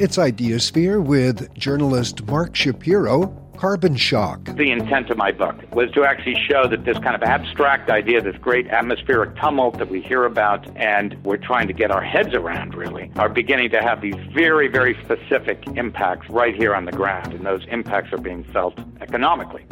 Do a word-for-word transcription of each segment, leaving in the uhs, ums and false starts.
It's Ideasphere with journalist Mark Shapiro, Carbon Shock. The intent of my book was to actually show that this kind of abstract idea, this great atmospheric tumult that we hear about and we're trying to get our heads around, really, are beginning to have these very, very specific impacts right here on the ground, and those impacts are being felt economically.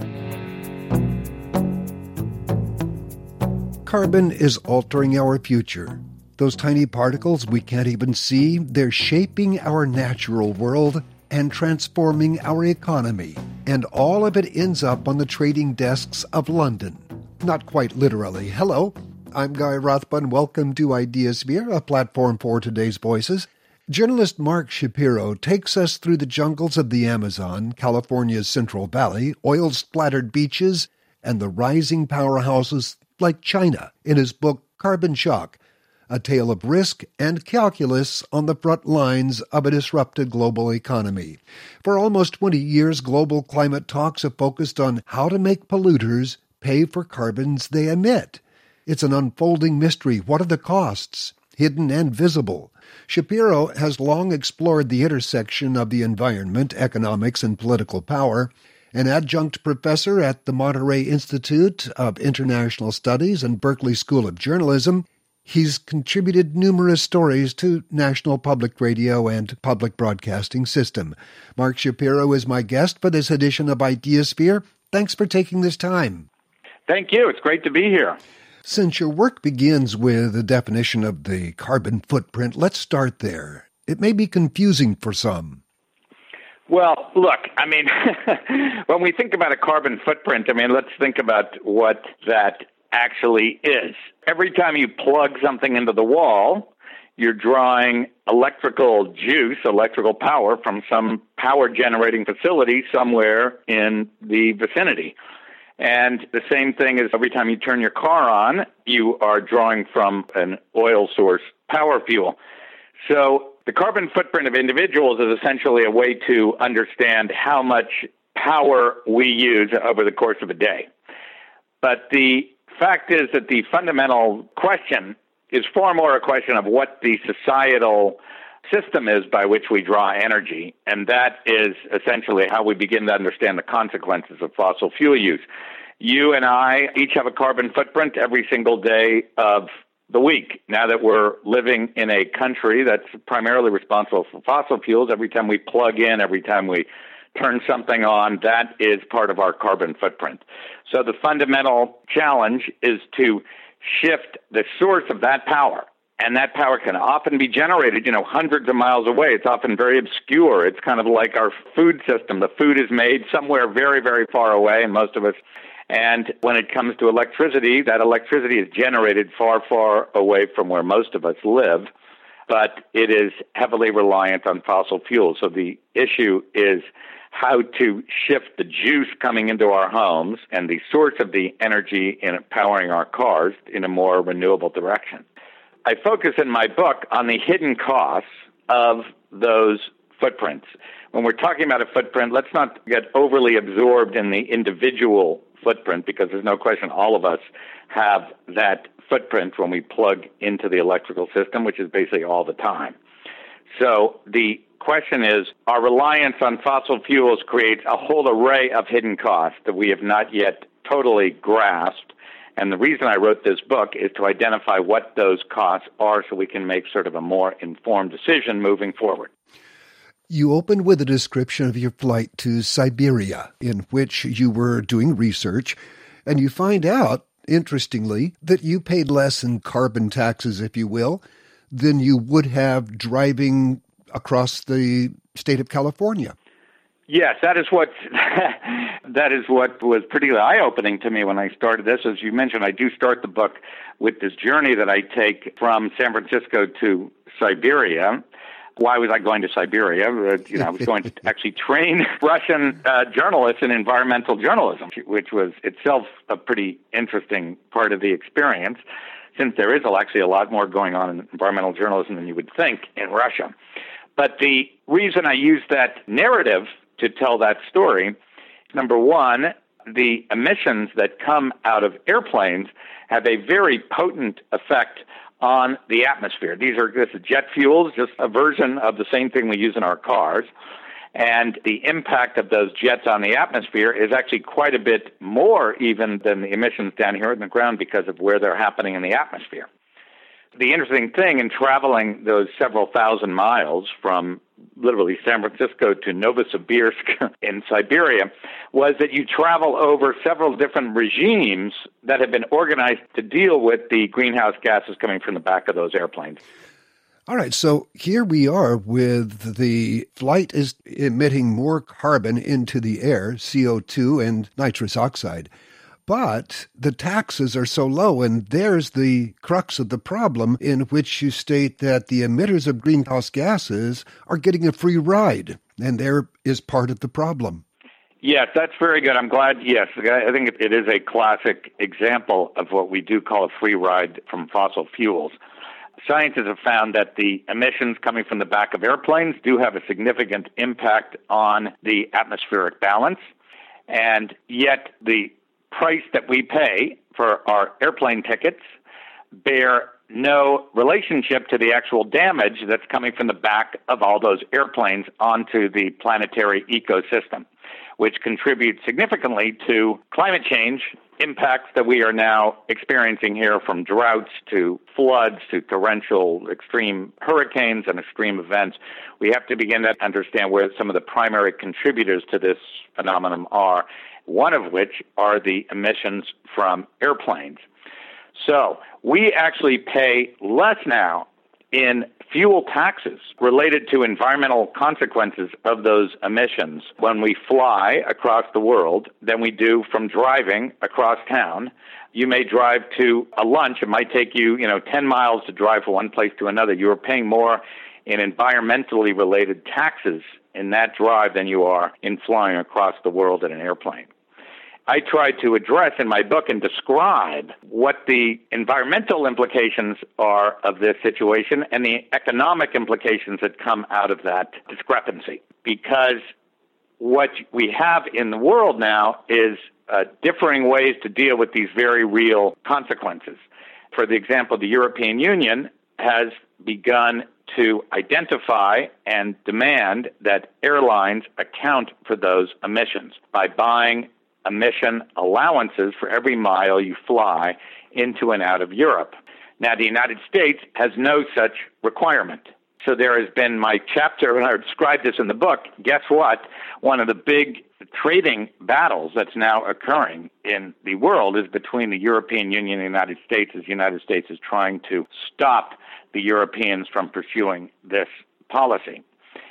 Carbon is altering our future. Those tiny particles we can't even see, they're shaping our natural world and transforming our economy. And all of it ends up on the trading desks of London. Not quite literally. Hello, I'm Guy Rothman. Welcome to Ideasphere, a platform for today's voices. Journalist Mark Shapiro takes us through the jungles of the Amazon, California's Central Valley, oil-splattered beaches, and the rising powerhouses like China in his book Carbon Shock, a tale of risk and calculus on the front lines of a disrupted global economy. For almost twenty years, global climate talks have focused on how to make polluters pay for carbons they emit. It's an unfolding mystery. What are the costs, hidden and visible? Shapiro has long explored the intersection of the environment, economics, and political power. An adjunct professor at the Monterey Institute of International Studies and Berkeley School of Journalism, he's contributed numerous stories to National Public Radio and Public Broadcasting System. Mark Shapiro is my guest for this edition of Ideasphere. Thanks for taking this time. Thank you. It's great to be here. Since your work begins with a definition of the carbon footprint, let's start there. It may be confusing for some. Well, look, I mean, when we think about a carbon footprint, I mean, let's think about what that actually is. Every time you plug something into the wall, you're drawing electrical juice, electrical power from some power generating facility somewhere in the vicinity. And the same thing is every time you turn your car on, you are drawing from an oil source power fuel. So the carbon footprint of individuals is essentially a way to understand how much power we use over the course of a day. But the fact is that the fundamental question is far more a question of what the societal system is by which we draw energy, and that is essentially how we begin to understand the consequences of fossil fuel use. You and I each have a carbon footprint every single day of the week. Now that we're living in a country that's primarily responsible for fossil fuels, every time we plug in, every time we turn something on, that is part of our carbon footprint. So the fundamental challenge is to shift the source of that power. And that power can often be generated, you know, hundreds of miles away. It's often very obscure. It's kind of like our food system. The food is made somewhere very, very far away, and most of us. And when it comes to electricity, that electricity is generated far, far away from where most of us live. But it is heavily reliant on fossil fuels. So the issue is how to shift the juice coming into our homes and the source of the energy in powering our cars in a more renewable direction. I focus in my book on the hidden costs of those footprints. When we're talking about a footprint, let's not get overly absorbed in the individual footprint, because there's no question all of us have that footprint when we plug into the electrical system, which is basically all the time. So the question is, our reliance on fossil fuels creates a whole array of hidden costs that we have not yet totally grasped. And the reason I wrote this book is to identify what those costs are so we can make sort of a more informed decision moving forward. You opened with a description of your flight to Siberia, in which you were doing research, and you find out, interestingly, that you paid less in carbon taxes, if you will, than you would have driving across the state of California. Yes, that is what that is what was particularly eye-opening to me when I started this. As you mentioned, I do start the book with this journey that I take from San Francisco to Siberia. Why was I going to Siberia? Uh, you know, I was going to actually train Russian uh, journalists in environmental journalism, which was itself a pretty interesting part of the experience, since there is actually a lot more going on in environmental journalism than you would think in Russia. But the reason I use that narrative to tell that story, number one, the emissions that come out of airplanes have a very potent effect on the atmosphere. These are this is jet fuels, just a version of the same thing we use in our cars. And the impact of those jets on the atmosphere is actually quite a bit more even than the emissions down here in the ground because of where they're happening in the atmosphere. The interesting thing in traveling those several thousand miles from literally San Francisco to Novosibirsk in Siberia was that you travel over several different regimes that have been organized to deal with the greenhouse gases coming from the back of those airplanes. All right, so here we are with the flight is emitting more carbon into the air, C O two and nitrous oxide. But the taxes are so low, and there's the crux of the problem in which you state that the emitters of greenhouse gases are getting a free ride, and there is part of the problem. Yes, that's very good. I'm glad, yes. I think it is a classic example of what we do call a free ride from fossil fuels. Scientists have found that the emissions coming from the back of airplanes do have a significant impact on the atmospheric balance, and yet the price that we pay for our airplane tickets bear no relationship to the actual damage that's coming from the back of all those airplanes onto the planetary ecosystem, which contributes significantly to climate change impacts that we are now experiencing here, from droughts to floods to torrential extreme hurricanes and extreme events. We have to begin to understand where some of the primary contributors to this phenomenon are, one of which are the emissions from airplanes. So we actually pay less now in fuel taxes related to environmental consequences of those emissions when we fly across the world than we do from driving across town. You may drive to a lunch. It might take you, you know, ten miles to drive from one place to another. You are paying more in environmentally related taxes in that drive than you are in flying across the world in an airplane. I tried to address in my book and describe what the environmental implications are of this situation and the economic implications that come out of that discrepancy. Because what we have in the world now is uh, differing ways to deal with these very real consequences. For the example, the European Union has begun to identify and demand that airlines account for those emissions by buying emission allowances for every mile you fly into and out of Europe. Now, the United States has no such requirement. So there has been my chapter, and I described this in the book. Guess what? One of the big trading battles that's now occurring in the world is between the European Union and the United States, as the United States is trying to stop the Europeans from pursuing this policy.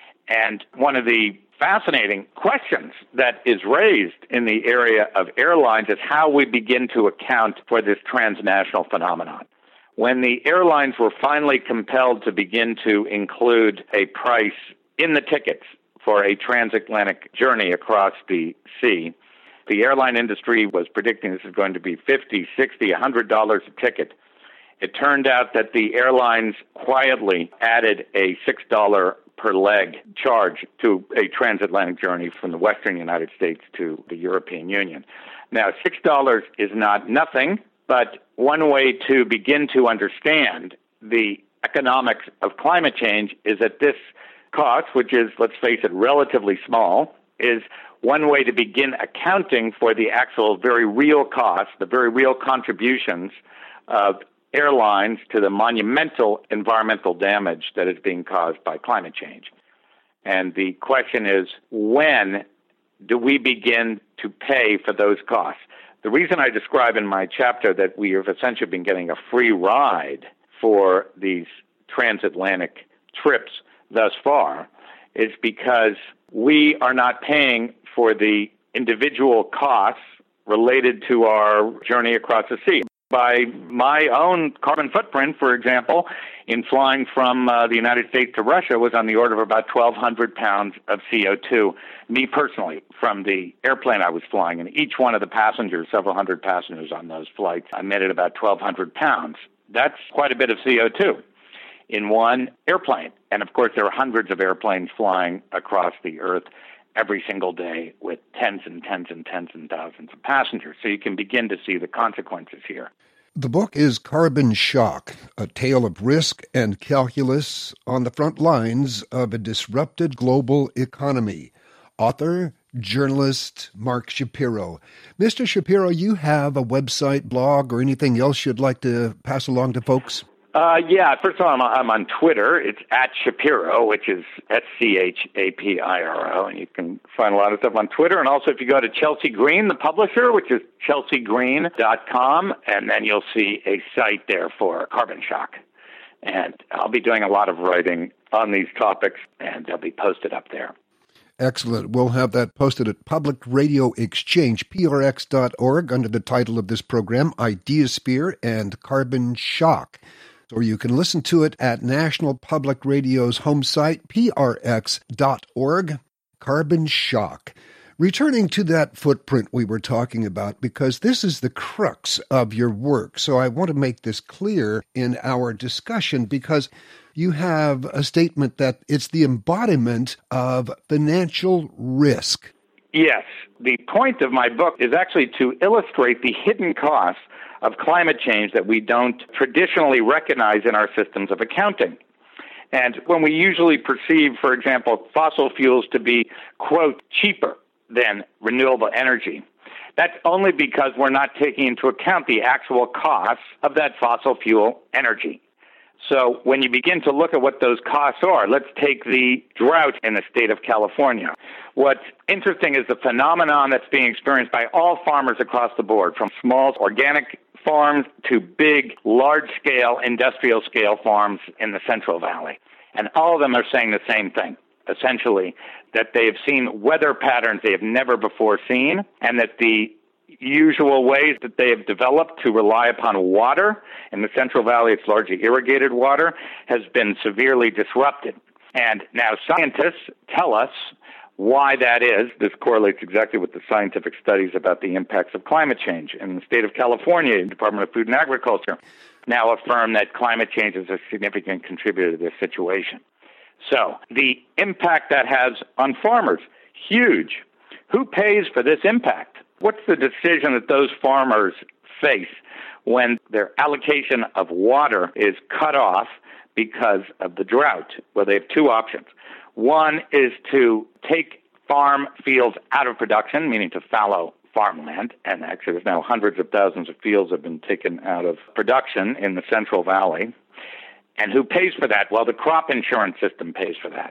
And one of the fascinating questions that is raised in the area of airlines is how we begin to account for this transnational phenomenon. When the airlines were finally compelled to begin to include a price in the tickets for a transatlantic journey across the sea, the airline industry was predicting this is going to be fifty dollars, sixty dollars, one hundred dollars a ticket. It turned out that the airlines quietly added a six dollars per leg charge to a transatlantic journey from the western United States to the European Union. Now, six dollars is not nothing, but one way to begin to understand the economics of climate change is that this cost, which is, let's face it, relatively small, is one way to begin accounting for the actual very real costs, the very real contributions of airlines to the monumental environmental damage that is being caused by climate change. And the question is, when do we begin to pay for those costs? The reason I describe in my chapter that we have essentially been getting a free ride for these transatlantic trips thus far is because we are not paying for the individual costs related to our journey across the sea. By my own carbon footprint, for example, in flying from uh, the United States to Russia was on the order of about twelve hundred pounds of C O two, me personally, from the airplane I was flying. And each one of the passengers, several hundred passengers on those flights, emitted about twelve hundred pounds. That's quite a bit of C O two in one airplane. And of course, there are hundreds of airplanes flying across the earth every single day with tens and tens and tens and thousands of passengers. So you can begin to see the consequences here. The book is Carbon Shock, a tale of risk and calculus on the front lines of a disrupted global economy. Author, journalist Mark Shapiro. Mister Shapiro, you have a website, blog, or anything else you'd like to pass along to folks? Uh, yeah, first of all, I'm, I'm on Twitter. It's at Shapiro, which is S C H A P I R O, and you can find a lot of stuff on Twitter. And also, if you go to Chelsea Green, the publisher, which is chelsea green dot com, and then you'll see a site there for Carbon Shock. And I'll be doing a lot of writing on these topics, and they'll be posted up there. Excellent. We'll have that posted at Public Radio Exchange, P R X dot org, under the title of this program, Ideasphere and Carbon Shock. Or you can listen to it at National Public Radio's home site, P R X dot org, Carbon Shock. Returning to that footprint we were talking about, because this is the crux of your work. So I want to make this clear in our discussion, because you have a statement that it's the embodiment of financial risk. Yes. The point of my book is actually to illustrate the hidden costs of climate change that we don't traditionally recognize in our systems of accounting. And when we usually perceive, for example, fossil fuels to be, quote, cheaper than renewable energy, that's only because we're not taking into account the actual costs of that fossil fuel energy. So when you begin to look at what those costs are, let's take the drought in the state of California. What's interesting is the phenomenon that's being experienced by all farmers across the board, from small organic farms to big, large-scale, industrial-scale farms in the Central Valley. And all of them are saying the same thing, essentially, that they have seen weather patterns they have never before seen, and that the usual ways that they have developed to rely upon water, in the Central Valley it's largely irrigated water, has been severely disrupted. And now scientists tell us why that is. This correlates exactly with the scientific studies about the impacts of climate change. In the state of California, the Department of Food and Agriculture now affirm that climate change is a significant contributor to this situation. So the impact that has on farmers, huge. Who pays for this impact? What's the decision that those farmers face when their allocation of water is cut off because of the drought? Well, they have two options. One is to take farm fields out of production, meaning to fallow farmland, and actually there's now hundreds of thousands of fields have been taken out of production in the Central Valley. And who pays for that? Well, the crop insurance system pays for that.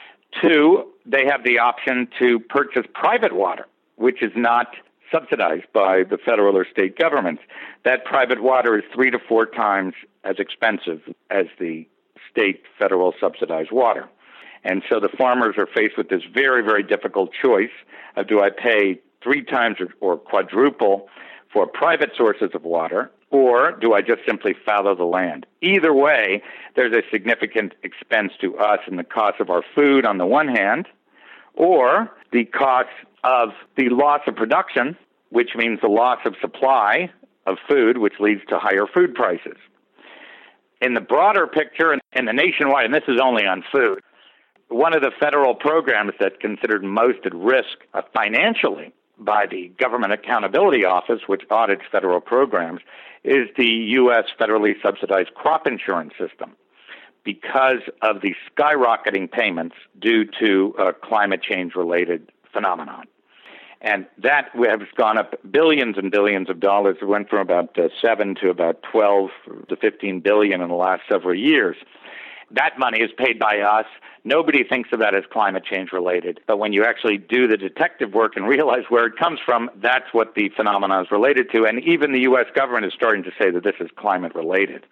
Two, they have the option to purchase private water, which is not subsidized by the federal or state governments. That private water is three to four times as expensive as the state, federal subsidized water. And so the farmers are faced with this very, very difficult choice of, do I pay three times or, or quadruple for private sources of water, or do I just simply fallow the land? Either way, there's a significant expense to us in the cost of our food on the one hand, or the cost of the loss of production, which means the loss of supply of food, which leads to higher food prices. In the broader picture, and the nationwide, and this is only on food, one of the federal programs that's considered most at risk uh, financially by the Government Accountability Office, which audits federal programs, is the U S federally subsidized crop insurance system, because of the skyrocketing payments due to a climate change-related phenomenon. And that has gone up billions and billions of dollars. It went from about uh, seven to about twelve to fifteen billion in the last several years. That money is paid by us. Nobody thinks of that as climate change related. But when you actually do the detective work and realize where it comes from, that's what the phenomenon is related to. And even the U S government is starting to say that this is climate related.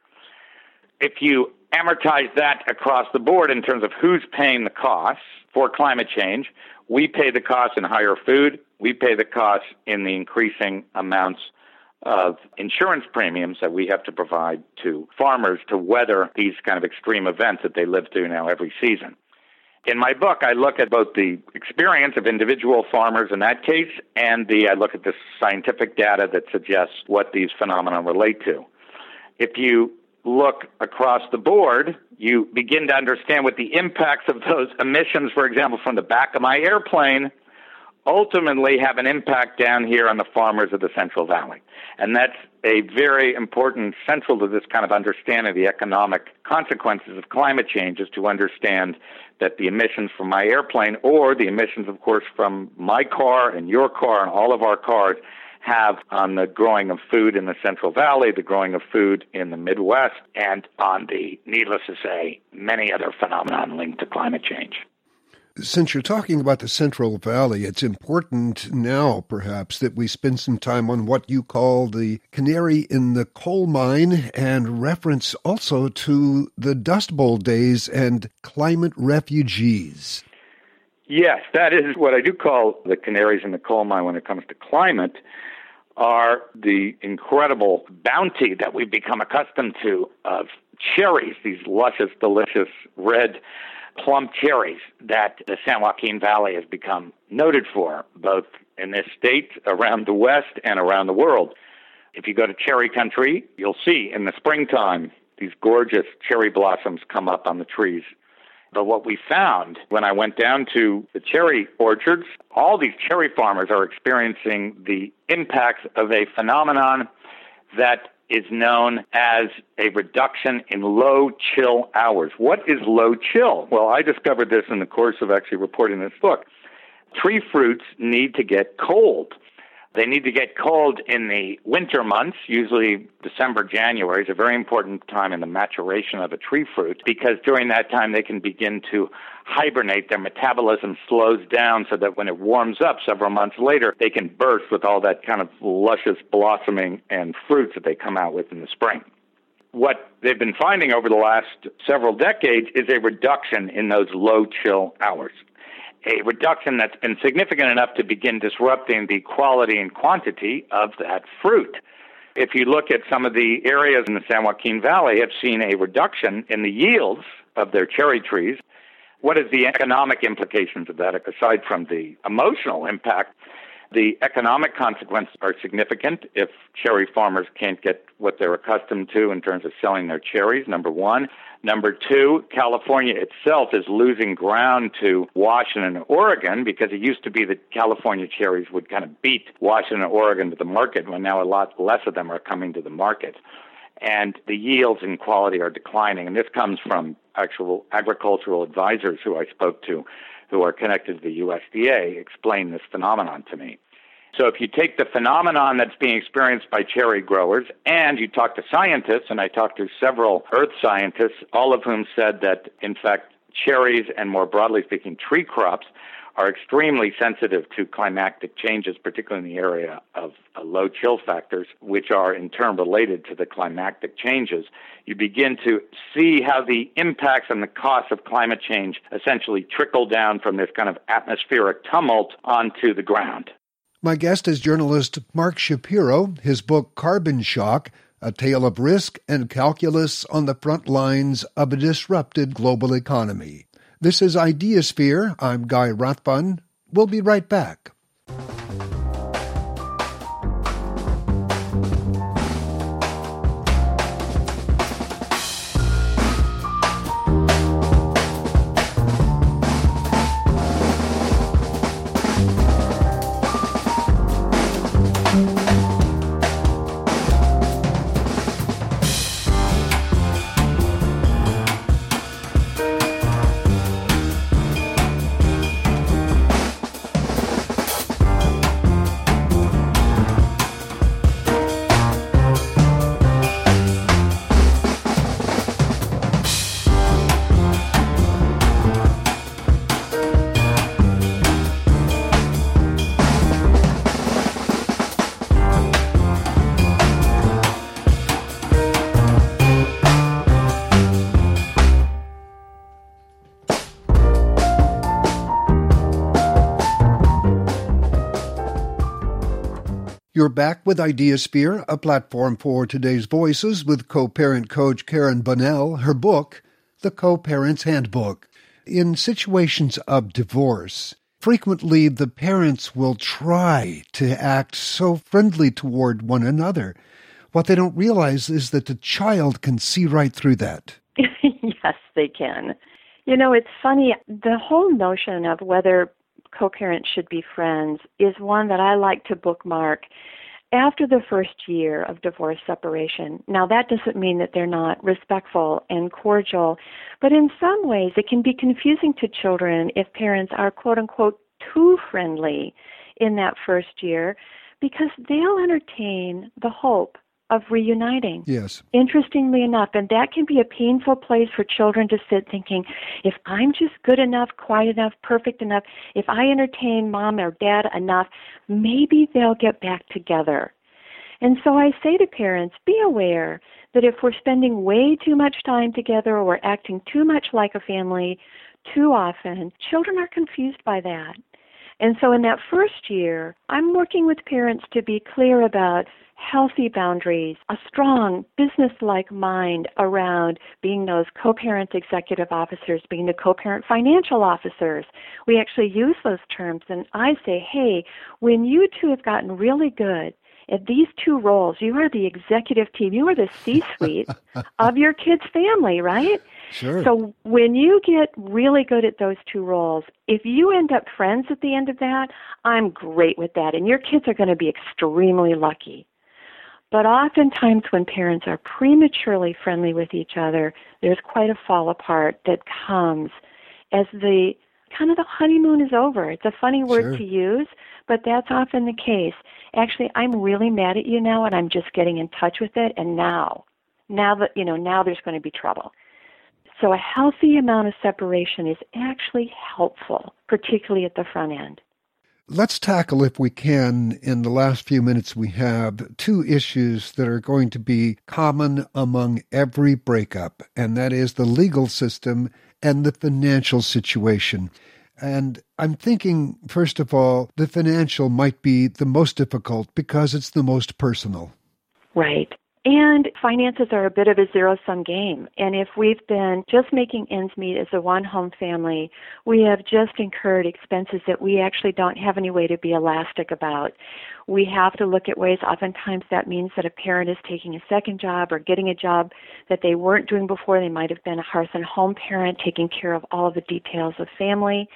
If you amortize that across the board in terms of who's paying the costs for climate change, we pay the costs in higher food. We pay the costs in the increasing amounts of insurance premiums that we have to provide to farmers to weather these kind of extreme events that they live through now every season. In my book, I look at both the experience of individual farmers in that case and the I look at the scientific data that suggests what these phenomena relate to. If you look across the board, you begin to understand what the impacts of those emissions, for example, from the back of my airplane, ultimately have an impact down here on the farmers of the Central Valley. And that's a very important, central to this kind of understanding of the economic consequences of climate change, is to understand that the emissions from my airplane, or the emissions, of course, from my car and your car and all of our cars, have on the growing of food in the Central Valley, the growing of food in the Midwest, and on the, needless to say, many other phenomena linked to climate change. Since you're talking about the Central Valley, it's important now, perhaps, that we spend some time on what you call the canary in the coal mine, and reference also to the Dust Bowl days and climate refugees. Yes, that is what I do call the canaries in the coal mine when it comes to climate, are the incredible bounty that we've become accustomed to of cherries, these luscious, delicious, red, plump cherries that the San Joaquin Valley has become noted for, both in this state, around the West, and around the world. If you go to cherry country, you'll see in the springtime these gorgeous cherry blossoms come up on the trees. But what we found when I went down to the cherry orchards, all these cherry farmers are experiencing the impacts of a phenomenon that is known as a reduction in low chill hours. What is low chill? Well, I discovered this in the course of actually reporting this book. Tree fruits need to get cold. They need to get cold in the winter months, usually December, January is a very important time in the maturation of a tree fruit, because during that time they can begin to hibernate. Their metabolism slows down so that when it warms up several months later, they can burst with all that kind of luscious blossoming and fruits that they come out with in the spring. What they've been finding over the last several decades is a reduction in those low chill hours. A reduction that's been significant enough to begin disrupting the quality and quantity of that fruit. If you look at some of the areas in the San Joaquin Valley have seen a reduction in the yields of their cherry trees. What is the economic implications of that, aside from the emotional impact? The economic consequences are significant if cherry farmers can't get what they're accustomed to in terms of selling their cherries, number one. Number two, California itself is losing ground to Washington and Oregon, because it used to be that California cherries would kind of beat Washington and Oregon to the market, when now a lot less of them are coming to the market. And the yields and quality are declining. And this comes from actual agricultural advisors who I spoke to, who are connected to the U S D A, explain this phenomenon to me. So if you take the phenomenon that's being experienced by cherry growers, and you talk to scientists, and I talked to several earth scientists, all of whom said that, in fact, cherries and more broadly speaking, tree crops are extremely sensitive to climatic changes, particularly in the area of uh, low chill factors, which are in turn related to the climatic changes, you begin to see how the impacts and the costs of climate change essentially trickle down from this kind of atmospheric tumult onto the ground. My guest is journalist Mark Shapiro. His book, Carbon Shock, A Tale of Risk and Calculus on the Front Lines of a Disrupted Global Economy. This is Ideasphere. I'm Guy Rothbun. We'll be right back. You're back with Ideasphere, a platform for today's voices with co-parent coach Karen Bunnell. Her book, The Co-Parent's Handbook. In situations of divorce, frequently the parents will try to act so friendly toward one another. What they don't realize is that the child can see right through that. Yes, they can. You know, it's funny, the whole notion of whether co-parents should be friends is one that I like to bookmark after the first year of divorce separation. Now, that doesn't mean that they're not respectful and cordial, but in some ways it can be confusing to children if parents are, quote unquote, too friendly in that first year, because they'll entertain the hope of reuniting. Yes. Interestingly enough, and that can be a painful place for children to sit thinking, if I'm just good enough, quiet enough, perfect enough, if I entertain mom or dad enough, maybe they'll get back together. And so I say to parents, be aware that if we're spending way too much time together or we're acting too much like a family too often, children are confused by that. And so in that first year, I'm working with parents to be clear about healthy boundaries, a strong business-like mind around being those co-parent executive officers, being the co-parent financial officers. We actually use those terms, and I say, hey, when you two have gotten really good at these two roles, you are the executive team, you are the C-suite of your kid's family, right? Sure. So when you get really good at those two roles, if you end up friends at the end of that, I'm great with that, and your kids are going to be extremely lucky. But oftentimes when parents are prematurely friendly with each other, there's quite a fall apart that comes as the kind of the honeymoon is over. It's a funny word Sure. to use, but that's often the case. Actually, I'm really mad at you now, and I'm just getting in touch with it, and now, now that, you know, now there's going to be trouble. So a healthy amount of separation is actually helpful, particularly at the front end. Let's tackle, if we can, in the last few minutes we have, two issues that are going to be common among every breakup, and that is the legal system and the financial situation. And I'm thinking, first of all, the financial might be the most difficult because it's the most personal. Right. And finances are a bit of a zero-sum game. And if we've been just making ends meet as a one-home family, we have just incurred expenses that we actually don't have any way to be elastic about. We have to look at ways, oftentimes that means that a parent is taking a second job or getting a job that they weren't doing before. They might have been a hearth and home parent, taking care of all of the details of family.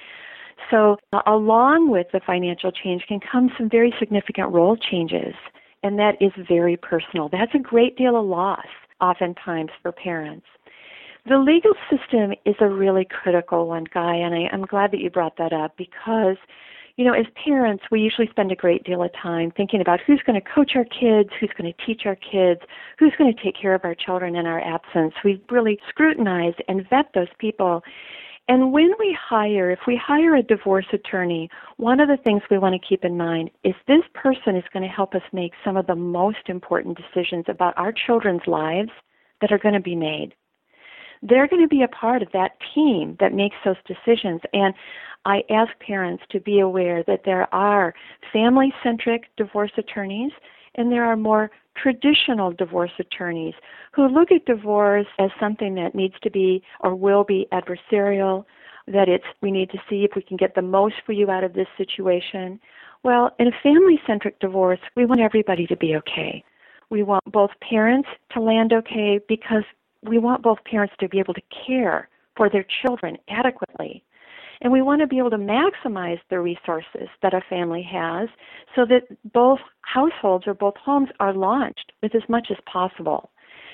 So uh, along with the financial change can come some very significant role changes. And that is very personal. That's a great deal of loss, oftentimes, for parents. The legal system is a really critical one, Guy, and I, I'm glad that you brought that up because, you know, as parents, we usually spend a great deal of time thinking about who's going to coach our kids, who's going to teach our kids, who's going to take care of our children in our absence. We really scrutinize and vet those people. And when we hire, if we hire a divorce attorney, one of the things we want to keep in mind is this person is going to help us make some of the most important decisions about our children's lives that are going to be made. They're going to be a part of that team that makes those decisions. And I ask parents to be aware that there are family-centric divorce attorneys and there are more traditional divorce attorneys who look at divorce as something that needs to be or will be adversarial, that it's we need to see if we can get the most for you out of this situation. Well, in a family-centric divorce, we want everybody to be okay. We want both parents to land okay because we want both parents to be able to care for their children adequately. And we want to be able to maximize the resources that a family has so that both households or both homes are launched with as much as possible.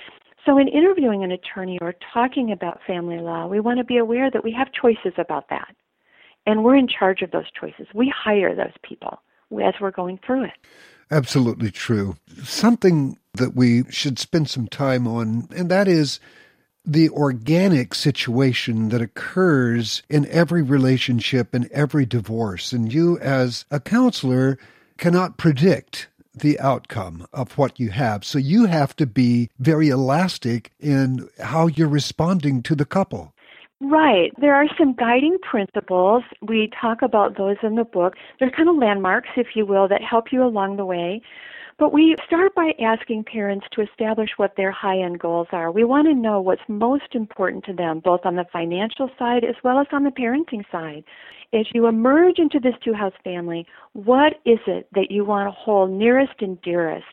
So in interviewing an attorney or talking about family law, we want to be aware that we have choices about that. And we're in charge of those choices. We hire those people as we're going through it. Absolutely true. Something that we should spend some time on, and that is the organic situation that occurs in every relationship and every divorce. And you, as a counselor, cannot predict the outcome of what you have. So you have to be very elastic in how you're responding to the couple. Right. There are some guiding principles. We talk about those in the book. They're kind of landmarks, if you will, that help you along the way. But we start by asking parents to establish what their high-end goals are. We want to know what's most important to them, both on the financial side as well as on the parenting side. As you emerge into this two-house family, what is it that you want to hold nearest and dearest?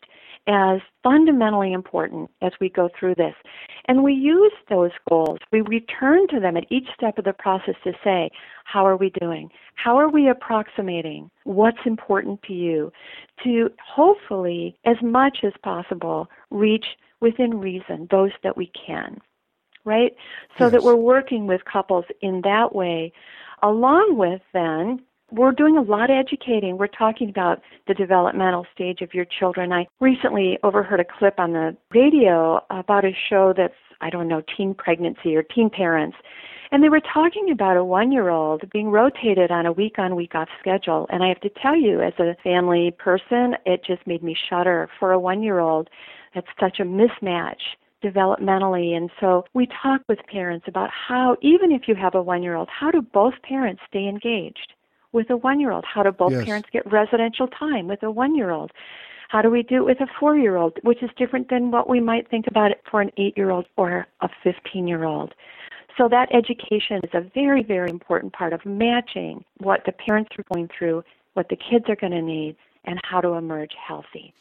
as fundamentally important as we go through this. And we use those goals. We return to them at each step of the process to say, how are we doing? How are we approximating what's important to you? To hopefully, as much as possible, reach within reason those that we can, right? So Yes. that we're working with couples in that way. Along with then, we're doing a lot of educating. We're talking about the developmental stage of your children. I recently overheard a clip on the radio about a show that's, I don't know, teen pregnancy or teen parents. And they were talking about a one-year-old being rotated on a week-on, week-off schedule. And I have to tell you, as a family person, it just made me shudder. For a one-year-old, that's such a mismatch developmentally. And so we talk with parents about how, even if you have a one-year-old, how do both parents stay engaged with a one-year-old? How do both Yes. parents get residential time with a one-year-old? How do we do it with a four-year-old, which is different than what we might think about it for an eight-year-old or a fifteen-year-old? So that education is a very, very important part of matching what the parents are going through, what the kids are going to need, and how to emerge healthy.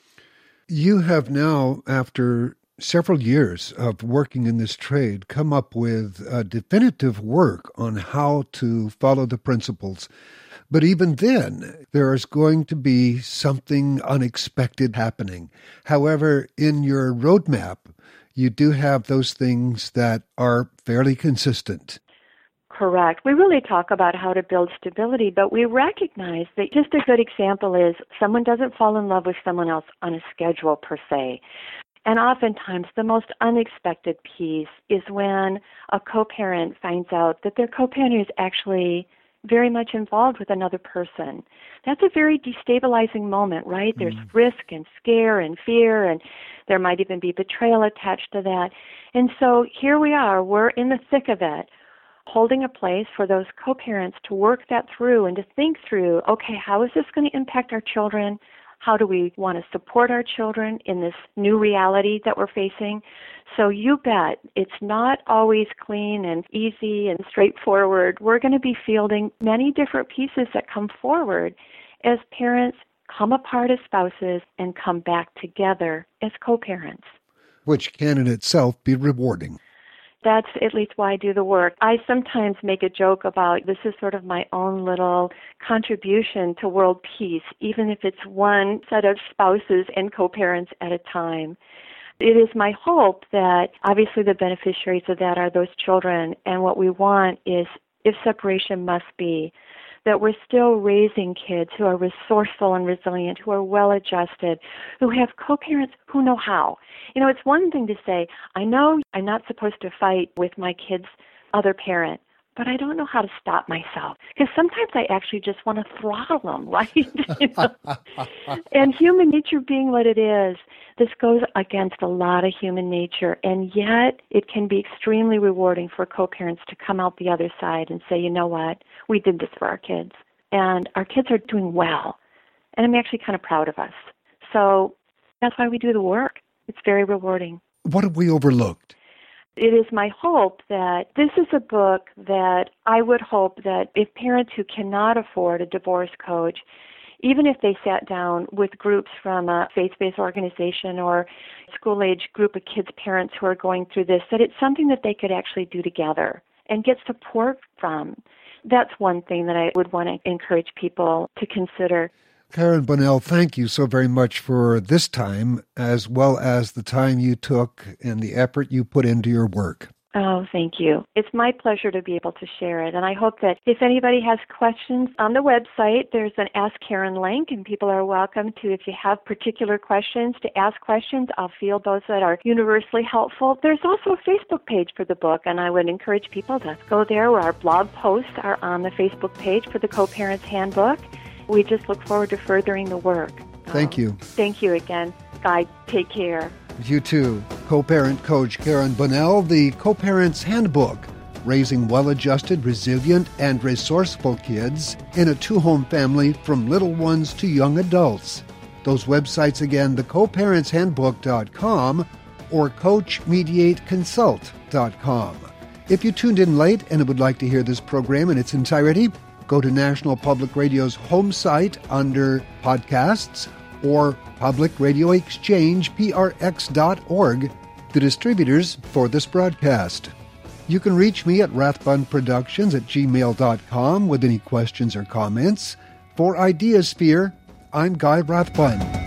You have now, after several years of working in this trade, come up with a definitive work on how to follow the principles. But even then, there is going to be something unexpected happening. However, in your roadmap, you do have those things that are fairly consistent. Correct. We really talk about how to build stability, but we recognize that just a good example is someone doesn't fall in love with someone else on a schedule per se. And oftentimes the most unexpected piece is when a co-parent finds out that their co-parent is actually very much involved with another person. That's a very destabilizing moment, right? There's Mm. risk and scare and fear, and there might even be betrayal attached to that. And so here we are, we're in the thick of it, holding a place for those co-parents to work that through and to think through, okay, how is this going to impact our children? How do we want to support our children in this new reality that we're facing? So you bet, it's not always clean and easy and straightforward. We're going to be fielding many different pieces that come forward as parents come apart as spouses and come back together as co-parents. Which can in itself be rewarding. That's at least why I do the work. I sometimes make a joke about this is sort of my own little contribution to world peace, even if it's one set of spouses and co-parents at a time. It is my hope that obviously the beneficiaries of that are those children, and what we want is, if separation must be, that we're still raising kids who are resourceful and resilient, who are well-adjusted, who have co-parents who know how. You know, it's one thing to say, I know I'm not supposed to fight with my kid's other parent, but I don't know how to stop myself. Because sometimes I actually just want to throttle them, right? You know? And human nature being what it is, this goes against a lot of human nature, and yet it can be extremely rewarding for co-parents to come out the other side and say, you know what, we did this for our kids, and our kids are doing well, and I'm actually kind of proud of us. So that's why we do the work. It's very rewarding. What have we overlooked? It is my hope that this is a book that I would hope that if parents who cannot afford a divorce coach, even if they sat down with groups from a faith-based organization or school-age group of kids' parents who are going through this, that it's something that they could actually do together and get support from. That's one thing that I would want to encourage people to consider. Karen Bunnell, thank you so very much for this time, as well as the time you took and the effort you put into your work. Oh, thank you. It's my pleasure to be able to share it. And I hope that if anybody has questions on the website, there's an Ask Karen link, and people are welcome to, if you have particular questions, to ask questions. I'll field those that are universally helpful. There's also a Facebook page for the book, and I would encourage people to go there where our blog posts are on the Facebook page for the Co-Parents Handbook. We just look forward to furthering the work. Thank you. Thank you again. Guy, take care. You too. Co-parent coach Karen Bunnell, the Co-Parents Handbook, Raising Well-Adjusted, Resilient, and Resourceful Kids in a Two-Home Family from Little Ones to Young Adults. Those websites again, the co parents handbook dot com or coach mediate consult dot com. If you tuned in late and would like to hear this program in its entirety, go to National Public Radio's home site under Podcasts or Public Radio Exchange, P R X dot org, the distributors for this broadcast. You can reach me at rathbunproductions at gmail dot com with any questions or comments. For Ideasphere, I'm Guy Rathbun.